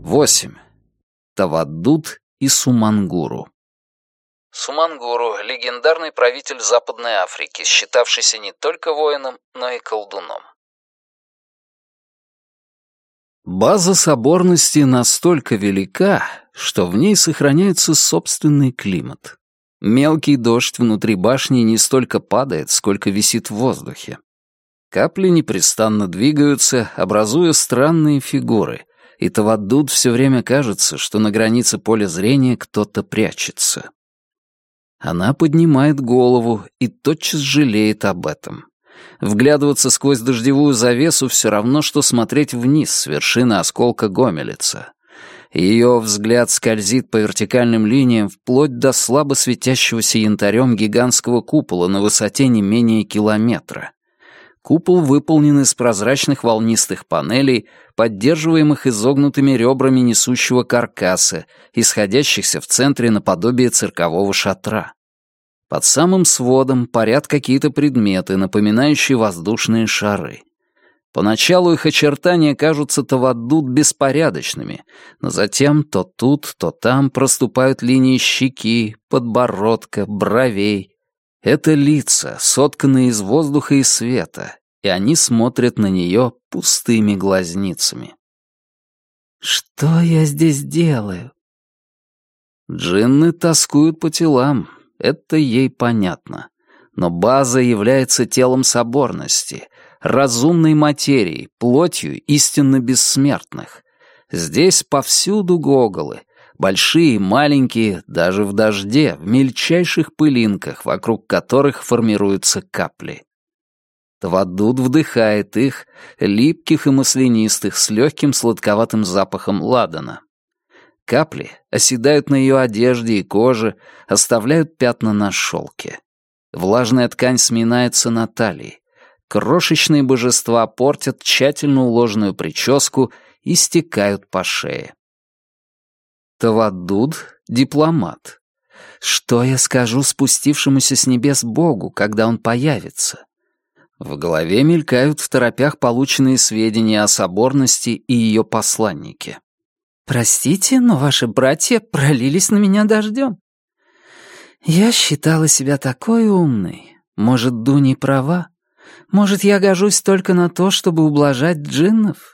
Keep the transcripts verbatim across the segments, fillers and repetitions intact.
восемь. Таваддуд и Сумангуру. Сумангуру — легендарный правитель Западной Африки, считавшийся не только воином, но и колдуном. База соборности настолько велика, что в ней сохраняется собственный климат. Мелкий дождь внутри башни не столько падает, сколько висит в воздухе. Капли непрестанно двигаются, образуя странные фигуры, и Таваддуд все время кажется, что на границе поля зрения кто-то прячется. Она поднимает голову и тотчас жалеет об этом. Вглядываться сквозь дождевую завесу все равно, что смотреть вниз с вершины осколка Гомелица. Ее взгляд скользит по вертикальным линиям вплоть до слабо светящегося янтарем гигантского купола на высоте не менее километра. Купол выполнен из прозрачных волнистых панелей, поддерживаемых изогнутыми ребрами несущего каркаса, исходящихся в центре наподобие циркового шатра. Под самым сводом парят какие-то предметы, напоминающие воздушные шары. Поначалу их очертания кажутся Таваддуд беспорядочными, но затем то тут, то там проступают линии щеки, подбородка, бровей. Это лица, сотканные из воздуха и света, и они смотрят на нее пустыми глазницами. «Что я здесь делаю?» Джинны тоскуют по телам, это ей понятно. Но база является телом соборности, разумной материей, плотью истинно бессмертных. Здесь повсюду гоголы, большие и маленькие, даже в дожде, в мельчайших пылинках, вокруг которых формируются капли. Таваддуд вдыхает их, липких и маслянистых, с легким сладковатым запахом ладана. Капли оседают на ее одежде и коже, оставляют пятна на шелке. Влажная ткань сминается на талии. Крошечные божества портят тщательно уложенную прическу и стекают по шее. Таваддуд — дипломат. Что я скажу спустившемуся с небес Богу, когда он появится? В голове мелькают в торопях полученные сведения о соборности и ее посланнике. «Простите, но ваши братья пролились на меня дождем. Я считала себя такой умной. Может, Дуни права? Может, я гожусь только на то, чтобы ублажать джиннов?»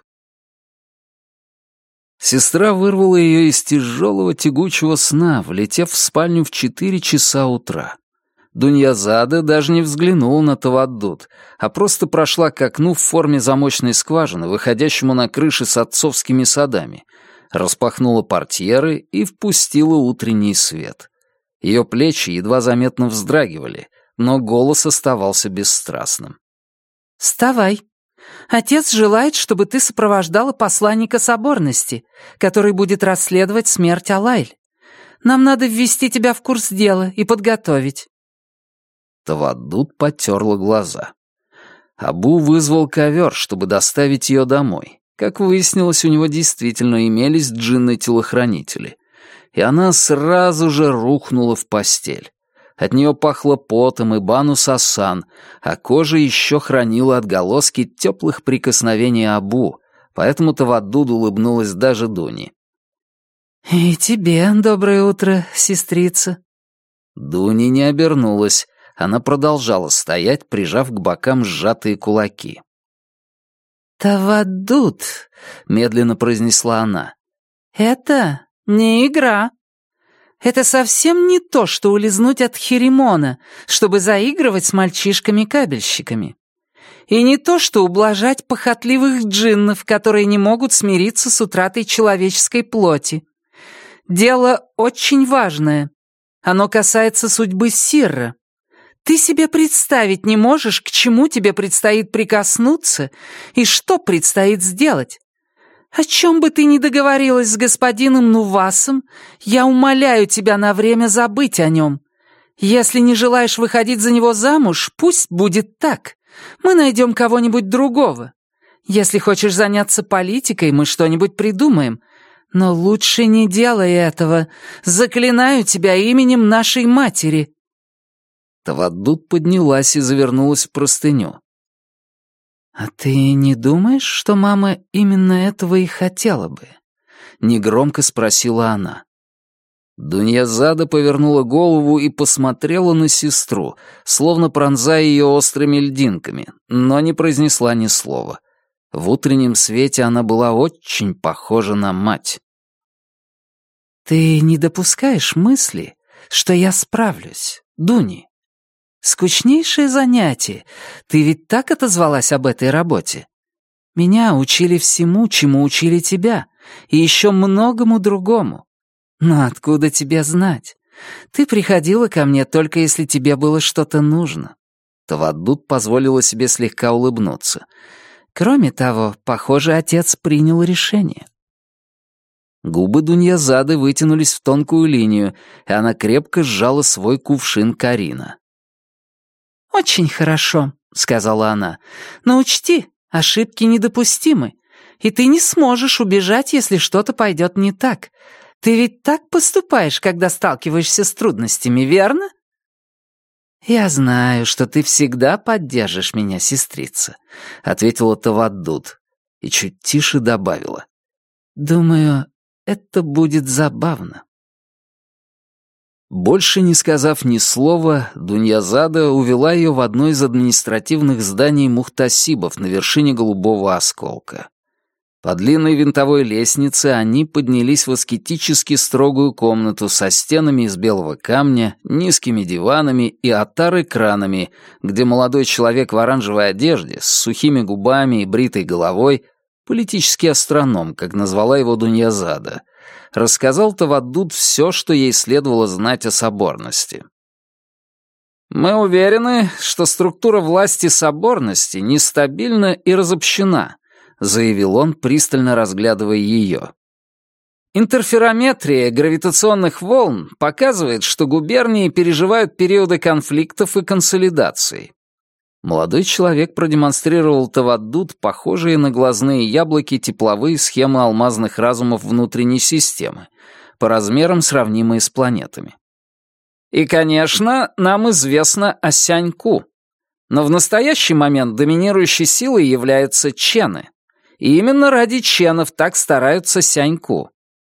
Сестра вырвала ее из тяжелого тягучего сна, влетев в спальню в четыре часа утра. Дуньязада даже не взглянула на Таваддуд, а просто прошла к окну в форме замочной скважины, выходящему на крыши с отцовскими садами, распахнула портьеры и впустила утренний свет. Ее плечи едва заметно вздрагивали, но голос оставался бесстрастным. «Вставай. Отец желает, чтобы ты сопровождала посланника соборности, который будет расследовать смерть Алайль. Нам надо ввести тебя в курс дела и подготовить». Таваддуд потерла глаза. Абу вызвал ковер, чтобы доставить ее домой. Как выяснилось, у него действительно имелись джинны-телохранители. И она сразу же рухнула в постель. От нее пахло потом и бану сасан, а кожа еще хранила отголоски теплых прикосновений Абу, поэтому Таваддуд улыбнулась даже Дуни. «И тебе доброе утро, сестрица». Дуни не обернулась, она продолжала стоять, прижав к бокам сжатые кулаки. «Таваддуд», — медленно произнесла она, — «это не игра. Это совсем не то, что улизнуть от Херимона, чтобы заигрывать с мальчишками-кабельщиками. И не то, что ублажать похотливых джиннов, которые не могут смириться с утратой человеческой плоти. Дело очень важное. Оно касается судьбы Сирра. Ты себе представить не можешь, к чему тебе предстоит прикоснуться и что предстоит сделать. О чем бы ты ни договорилась с господином Нувасом, я умоляю тебя на время забыть о нем. Если не желаешь выходить за него замуж, пусть будет так. Мы найдем кого-нибудь другого. Если хочешь заняться политикой, мы что-нибудь придумаем. Но лучше не делай этого. Заклинаю тебя именем нашей матери». Таваддуд поднялась и завернулась в простыню. «А ты не думаешь, что мама именно этого и хотела бы? — негромко спросила она. Дуньязада повернула голову и посмотрела на сестру, словно пронзая ее острыми льдинками, но не произнесла ни слова. В утреннем свете она была очень похожа на мать. «Ты не допускаешь мысли, что я справлюсь, Дуни? Скучнейшее занятие. Ты ведь так отозвалась об этой работе? Меня учили всему, чему учили тебя, и еще многому другому. Но откуда тебе знать? Ты приходила ко мне только если тебе было что-то нужно». Таваддут позволила себе слегка улыбнуться. «Кроме того, похоже, отец принял решение». Губы Дуньязады вытянулись в тонкую линию, и она крепко сжала свой кувшин Карина. «Очень хорошо», — сказала она, — «но учти, ошибки недопустимы, и ты не сможешь убежать, если что-то пойдет не так. Ты ведь так поступаешь, когда сталкиваешься с трудностями, верно?» «Я знаю, что ты всегда поддержишь меня, сестрица», — ответила Таваддут и чуть тише добавила. «Думаю, это будет забавно». Больше не сказав ни слова, Дуньязада увела ее в одно из административных зданий мухтасибов на вершине Голубого осколка. По длинной винтовой лестнице они поднялись в аскетически строгую комнату со стенами из белого камня, низкими диванами и отар-экранами, где молодой человек в оранжевой одежде, с сухими губами и бритой головой, политический астроном, как назвала его Дуньязада, рассказал Таваддут все, что ей следовало знать о соборности. «Мы уверены, что структура власти соборности нестабильна и разобщена», — заявил он, пристально разглядывая ее. «Интерферометрия гравитационных волн показывает, что губернии переживают периоды конфликтов и консолидаций». Молодой человек продемонстрировал Таваддут похожие на глазные яблоки тепловые схемы алмазных разумов внутренней системы, по размерам сравнимые с планетами. «И, конечно, нам известно о Сяньку. Но в настоящий момент доминирующей силой являются чены. И именно ради ченов так стараются Сяньку».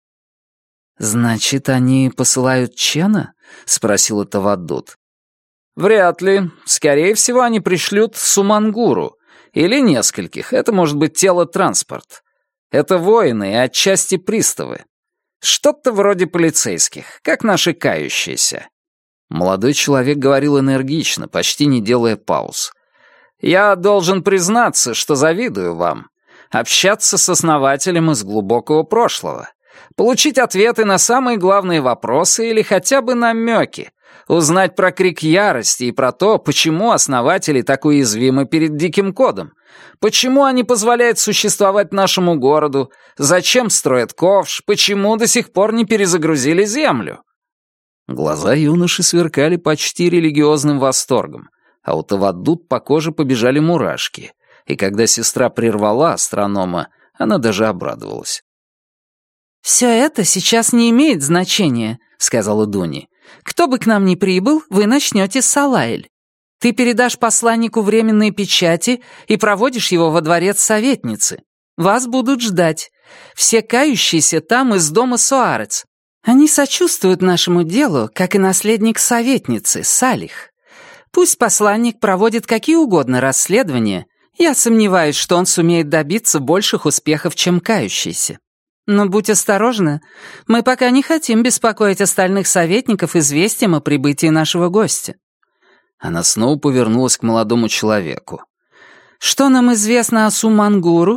«Значит, они посылают чена?» — спросила Таваддут. «Вряд ли. Скорее всего, они пришлют Сумангуру. Или нескольких. Это может быть тело-транспорт. Это воины и отчасти приставы. Что-то вроде полицейских, как наши кающиеся». Молодой человек говорил энергично, почти не делая пауз. «Я должен признаться, что завидую вам. Общаться с основателем из глубокого прошлого. Получить ответы на самые главные вопросы или хотя бы намеки. Узнать про крик ярости и про то, почему основатели так уязвимы перед диким кодом. Почему они позволяют существовать нашему городу, зачем строят ковш, почему до сих пор не перезагрузили землю». Глаза юноши сверкали почти религиозным восторгом, а у Таваддут по коже побежали мурашки, и когда сестра прервала астронома, она даже обрадовалась. «Все это сейчас не имеет значения», — сказала Дуни. «Кто бы к нам ни прибыл, вы начнете с Салаэль. Ты передашь посланнику временные печати и проводишь его во дворец советницы. Вас будут ждать. Все кающиеся там из дома Суарец. Они сочувствуют нашему делу, как и наследник советницы, Салих. Пусть посланник проводит какие угодно расследования, я сомневаюсь, что он сумеет добиться больших успехов, чем кающийся. Но будь осторожна, мы пока не хотим беспокоить остальных советников известием о прибытии нашего гостя». Она снова повернулась к молодому человеку. «Что нам известно о Сумангуру?»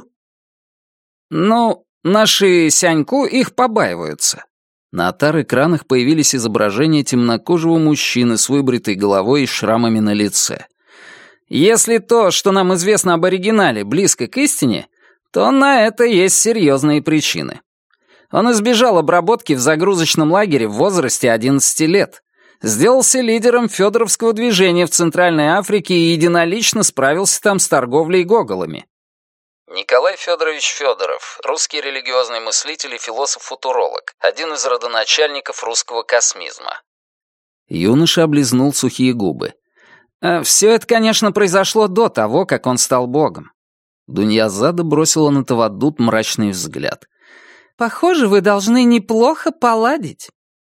«Ну, наши Сяньку их побаиваются». На отар-экранах появились изображения темнокожего мужчины с выбритой головой и шрамами на лице. «Если то, что нам известно об оригинале, близко к истине, то на это есть серьезные причины. Он избежал обработки в загрузочном лагере в возрасте одиннадцати лет, сделался лидером фёдоровского движения в Центральной Африке и единолично справился там с торговлей гоголами». Николай Федорович Федоров, русский религиозный мыслитель и философ-футуролог, один из родоначальников русского космизма. Юноша облизнул сухие губы. «Все это, конечно, произошло до того, как он стал богом». Дуньязада бросила на Таваддут мрачный взгляд. Похоже, вы должны неплохо поладить».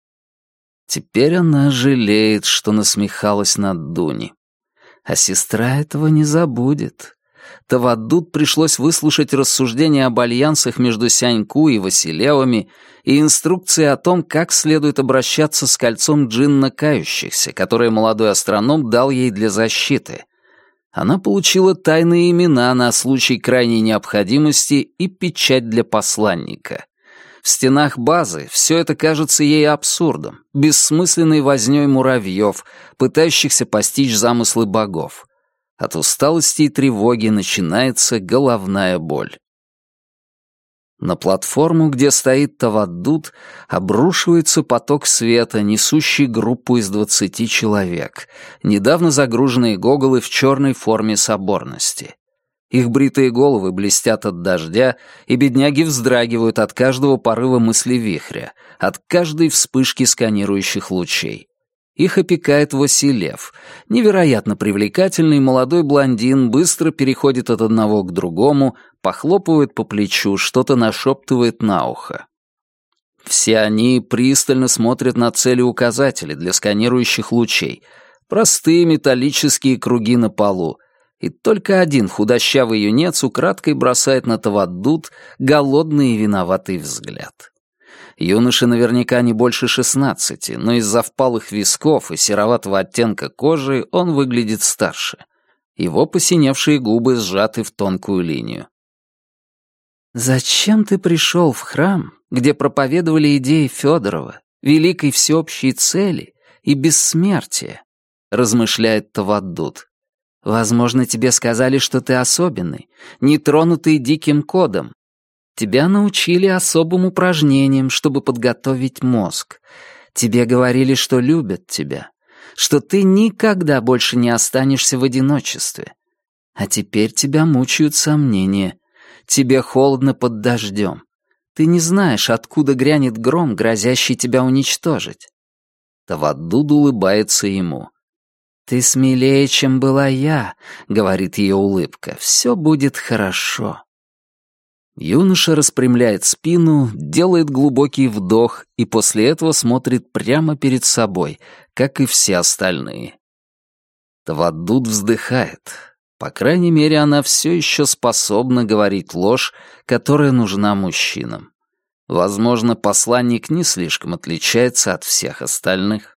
Теперь она жалеет, что насмехалась над Дуни. А сестра этого не забудет. Таваддуд пришлось выслушать рассуждения об альянсах между Сяньку и Василевами и инструкции о том, как следует обращаться с кольцом джинна кающихся, которое молодой астроном дал ей для защиты. Она получила тайные имена на случай крайней необходимости и печать для посланника. В стенах базы все это кажется ей абсурдом, бессмысленной вознёй муравьев, пытающихся постичь замыслы богов. От усталости и тревоги начинается головная боль. На платформу, где стоит Таваддуд, обрушивается поток света, несущий группу из двадцати человек, недавно загруженные гоголы в черной форме соборности. Их бритые головы блестят от дождя, и бедняги вздрагивают от каждого порыва мыслевихря, от каждой вспышки сканирующих лучей. Их опекает Василев. Невероятно привлекательный молодой блондин быстро переходит от одного к другому, похлопывает по плечу, что-то нашептывает на ухо. Все они пристально смотрят на цели-указатели для сканирующих лучей. Простые металлические круги на полу. И только один худощавый юнец украдкой бросает на Таваддуд голодный и виноватый взгляд. Юноше наверняка не больше шестнадцати, но из-за впалых висков и сероватого оттенка кожи он выглядит старше. Его посиневшие губы сжаты в тонкую линию. «Зачем ты пришел в храм, где проповедовали идеи Федорова, великой всеобщей цели и бессмертия?» — размышляет Таваддуд. «Возможно, тебе сказали, что ты особенный, нетронутый диким кодом. Тебя научили особым упражнениям, чтобы подготовить мозг. Тебе говорили, что любят тебя, что ты никогда больше не останешься в одиночестве. А теперь тебя мучают сомнения. Тебе холодно под дождем. Ты не знаешь, откуда грянет гром, грозящий тебя уничтожить». Таваддуд улыбается ему. «Ты смелее, чем была я», — говорит ее улыбка. «Все будет хорошо». Юноша распрямляет спину, делает глубокий вдох и после этого смотрит прямо перед собой, как и все остальные. Таваддуд вздыхает. По крайней мере, она все еще способна говорить ложь, которая нужна мужчинам. Возможно, посланник не слишком отличается от всех остальных.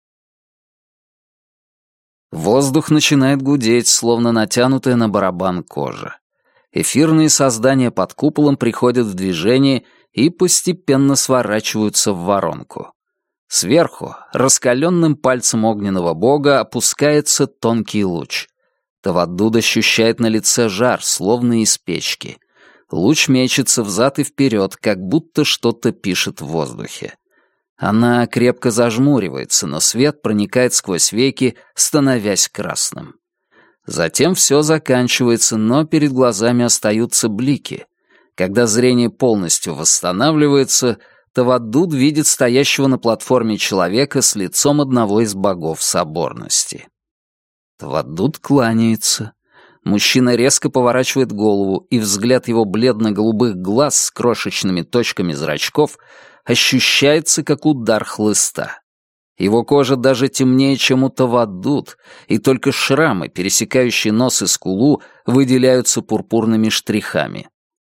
Воздух начинает гудеть, словно натянутая на барабан кожа. Эфирные создания под куполом приходят в движение и постепенно сворачиваются в воронку. Сверху, раскаленным пальцем огненного бога, опускается тонкий луч. Таваддуд ощущает на лице жар, словно из печки. Луч мечется взад и вперед, как будто что-то пишет в воздухе. Она крепко зажмуривается, но свет проникает сквозь веки, становясь красным. Затем все заканчивается, но перед глазами остаются блики. Когда зрение полностью восстанавливается, Таваддуд видит стоящего на платформе человека с лицом одного из богов соборности. Таваддуд кланяется. Мужчина резко поворачивает голову, и взгляд его бледно-голубых глаз с крошечными точками зрачков ощущается, как удар хлыста. Его кожа даже темнее, чем у Таваддуд, и только шрамы, пересекающие нос и скулу, выделяются пурпурными штрихами.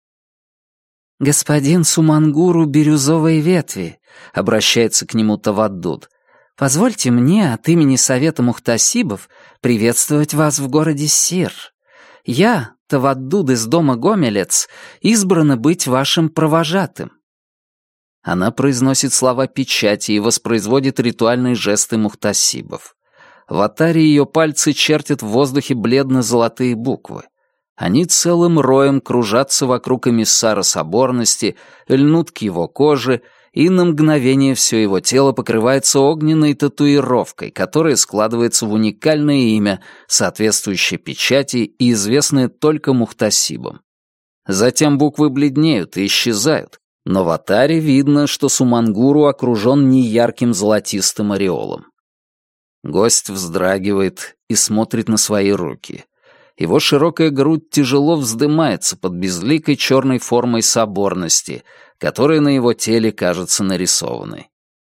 «Господин Сумангуру Бирюзовой ветви», — обращается к нему Таваддуд, — «позвольте мне от имени Совета Мухтасибов приветствовать вас в городе Сир. Я, Таваддуд из дома Гомелец, избрана быть вашим провожатым». Она произносит слова печати и воспроизводит ритуальные жесты мухтасибов. В атаре ее пальцы чертят в воздухе бледно-золотые буквы. Они целым роем кружатся вокруг эмиссара соборности, льнут к его коже, и на мгновение все его тело покрывается огненной татуировкой, которая складывается в уникальное имя, соответствующее печати и известное только мухтасибам. Затем буквы бледнеют и исчезают, но в атаре видно, что Сумангуру окружен неярким золотистым ореолом. Гость вздрагивает и смотрит на свои руки. Его широкая грудь тяжело вздымается под безликой черной формой соборности, которая на его теле кажется нарисованной.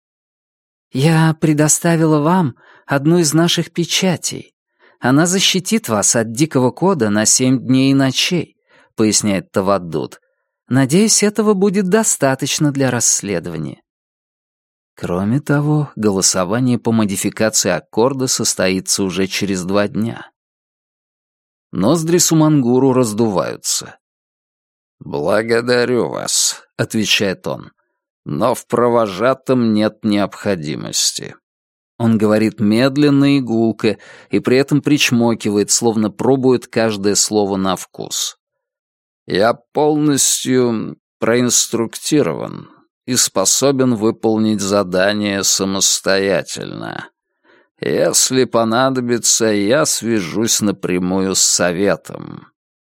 «Я предоставила вам одну из наших печатей. Она защитит вас от дикого кода на семь дней и ночей», — поясняет Таваддуд. «Надеюсь, этого будет достаточно для расследования». Кроме того, голосование по модификации аккорда состоится уже через два дня. Ноздри Сумангуру раздуваются. «Благодарю вас», — отвечает он, — «но в провожатом нет необходимости». Он говорит медленно и гулко, и при этом причмокивает, словно пробует каждое слово на вкус. «Я полностью проинструктирован и способен выполнить задание самостоятельно. Если понадобится, я свяжусь напрямую с советом».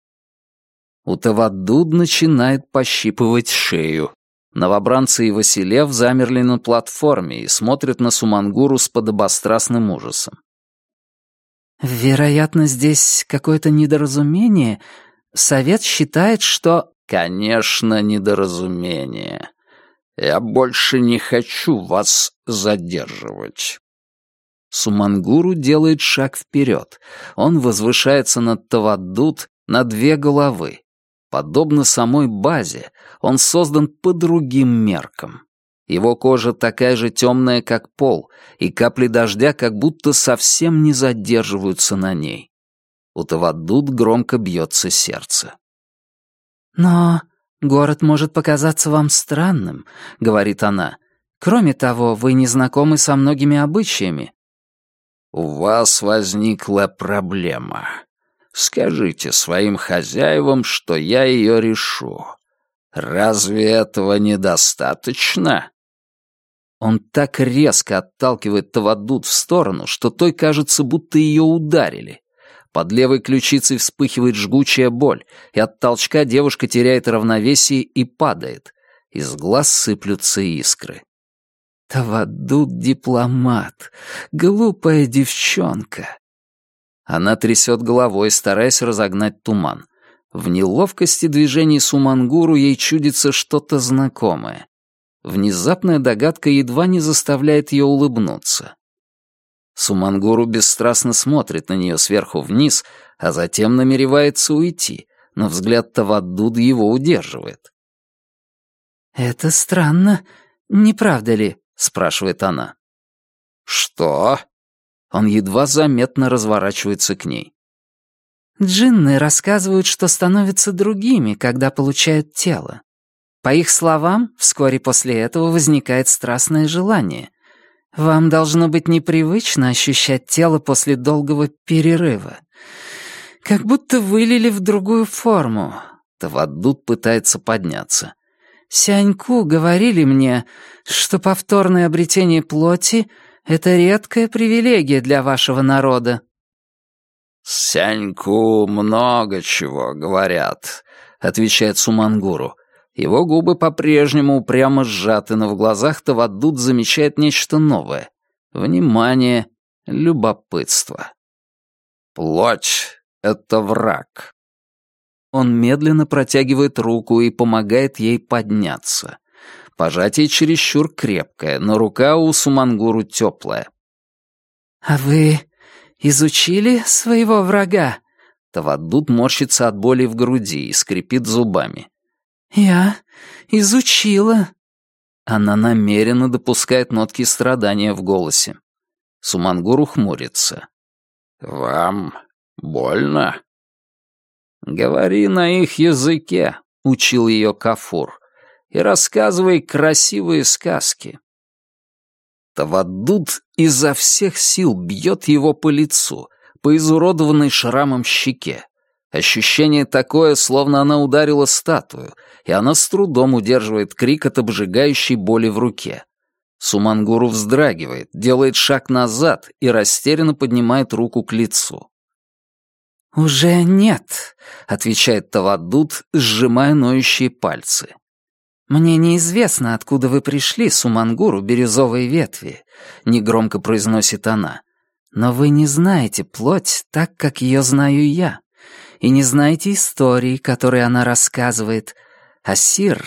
У Таваддуд начинает пощипывать шею. Новобранцы и Василев замерли на платформе и смотрят на Сумангуру с подобострастным ужасом. «Вероятно, здесь какое-то недоразумение. Совет считает, что...» «Конечно, недоразумение. Я больше не хочу вас задерживать». Сумангуру делает шаг вперед. Он возвышается над Таваддуд на две головы. Подобно самой базе, он создан по другим меркам. Его кожа такая же темная, как пол, и капли дождя как будто совсем не задерживаются на ней. У Таваддуд громко бьется сердце. «Но город может показаться вам странным», — говорит она. «Кроме того, вы не знакомы со многими обычаями». «У вас возникла проблема. Скажите своим хозяевам, что я ее решу. Разве этого недостаточно?» Он так резко отталкивает Таваддуд в сторону, что той кажется, будто ее ударили. Под левой ключицей вспыхивает жгучая боль, и от толчка девушка теряет равновесие и падает. Из глаз сыплются искры. Таваддуд дипломат, глупая девчонка. Она трясет головой, стараясь разогнать туман. В неловкости движений Сумангуру ей чудится что-то знакомое. Внезапная догадка едва не заставляет ее улыбнуться. Сумангуру бесстрастно смотрит на нее сверху вниз, а затем намеревается уйти, но взгляд Таваддуд его удерживает. «Это странно, не правда ли?» — спрашивает она. «Что?» Он едва заметно разворачивается к ней. «Джинны рассказывают, что становятся другими, когда получают тело. По их словам, вскоре после этого возникает страстное желание. Вам должно быть непривычно ощущать тело после долгого перерыва. Как будто вылили в другую форму». Таваддуд пытается подняться. «Сяньку говорили мне, что повторное обретение плоти — это редкая привилегия для вашего народа». «Сяньку много чего говорят», — отвечает Сумангуру. Его губы по-прежнему упрямо сжаты, но в глазах Таваддуд замечает нечто новое. Внимание, любопытство. «Плоть — это враг». Он медленно протягивает руку и помогает ей подняться. Пожатие чересчур крепкое, но рука у Сумангуру теплая. «А вы изучили своего врага?» Таваддуд морщится от боли в груди и скрипит зубами. «Я изучила». Она намеренно допускает нотки страдания в голосе. Сумангуру хмурится. «Вам больно?» «Говори на их языке», — учил ее Кафур, «и рассказывай красивые сказки». Таваддуд изо всех сил бьет его по лицу, по изуродованной шрамом щеке. Ощущение такое, словно она ударила статую, и она с трудом удерживает крик от обжигающей боли в руке. Сумангуру вздрагивает, делает шаг назад и растерянно поднимает руку к лицу. «Уже нет», — отвечает Таваддуд, сжимая ноющие пальцы. «Мне неизвестно, откуда вы пришли, Сумангуру бирюзовой ветви», — негромко произносит она. «Но вы не знаете плоть так, как ее знаю я, и не знаете истории, которые она рассказывает. Асир —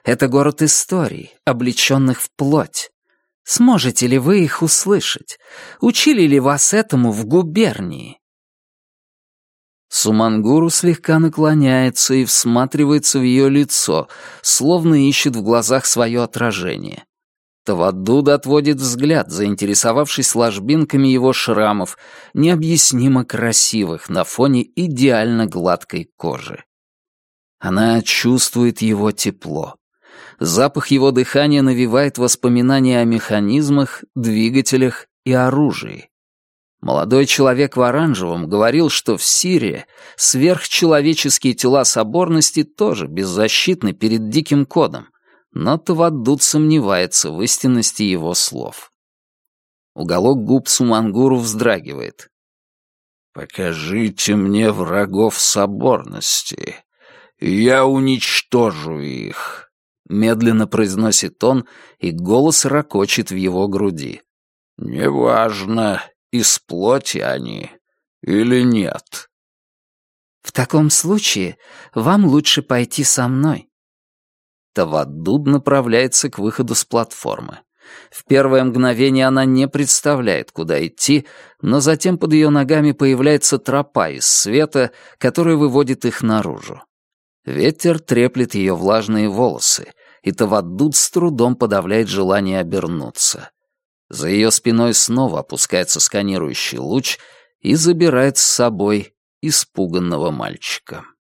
Это город историй, облеченных в плоть. Сможете ли вы их услышать? Учили ли вас этому в губернии?» Сумангуру слегка наклоняется и всматривается в ее лицо, словно ищет в глазах свое отражение. Таваддуд отводит взгляд, заинтересовавшись ложбинками его шрамов, необъяснимо красивых на фоне идеально гладкой кожи. Она чувствует его тепло. Запах его дыхания навевает воспоминания о механизмах, двигателях и оружии. Молодой человек в оранжевом говорил, что в Сирии сверхчеловеческие тела соборности тоже беззащитны перед диким кодом, но Таваддуд сомневается в истинности его слов. Уголок губ Сумангуру вздрагивает. «Покажите мне врагов соборности, и я уничтожу их», — медленно произносит он, и голос ракочет в его груди. «Неважно, из плоти они или нет». «В таком случае вам лучше пойти со мной». Таваддуд направляется к выходу с платформы. В первое мгновение она не представляет, куда идти, но затем под ее ногами появляется тропа из света, которая выводит их наружу. Ветер треплет ее влажные волосы, и Таваддуд с трудом подавляет желание обернуться. За ее спиной снова опускается сканирующий луч и забирает с собой испуганного мальчика.